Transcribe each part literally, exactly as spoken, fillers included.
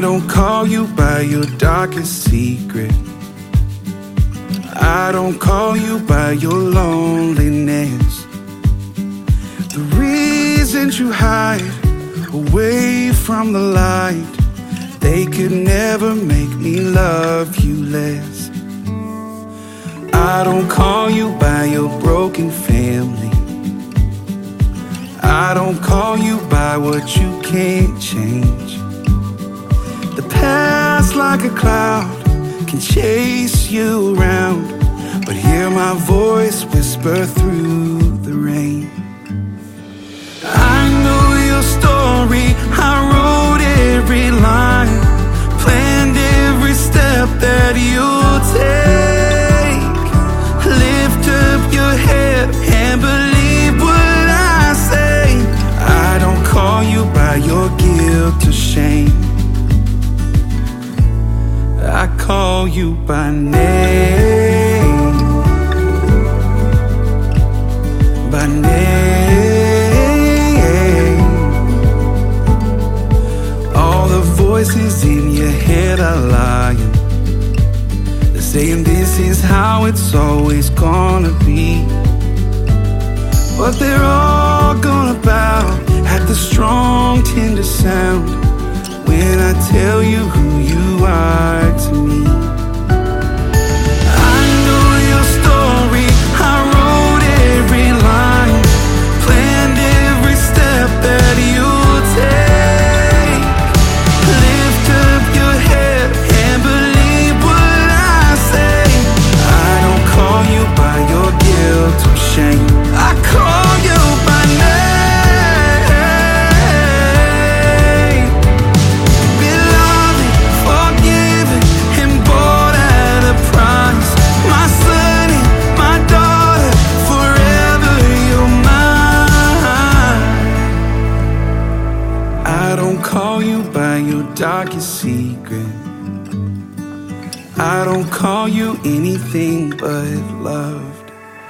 don't call you by your darkest secret. I don't call you by your loneliness. The reasons you hide away from the light, they could never make me love you less. I don't call you by your broken family. I don't call you by what you can't change. The past like a cloud can chase you around, but hear my voice whisper through the rain. I know your story, I wrote every line, planned every step that you'll take. Lift up your head and believe what I say. I don't call you by your guilt or shame. I call you by name, by name. All the voices in your head are lying. They're saying this is how it's always gonna be, but they're all gonna bow at the strong, tender sound when I tell you who you are to me. I know your story, I wrote every line, planned every step that you'll take. Lift up your head and believe what I say. I don't call you by your guilt or shame. I call you by name. Darkest secret. I don't call you anything but loved.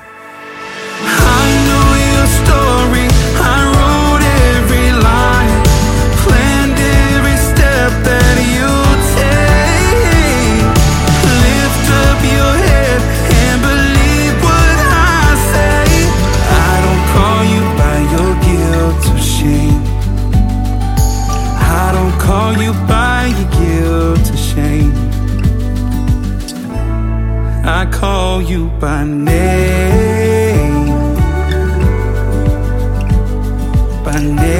I know your story, I wrote every line, planned every step that you'll take. Lift up your head and believe what I say. I don't call you by your guilt or shame. I don't call you by your guilt or shame. I call you by name, by name.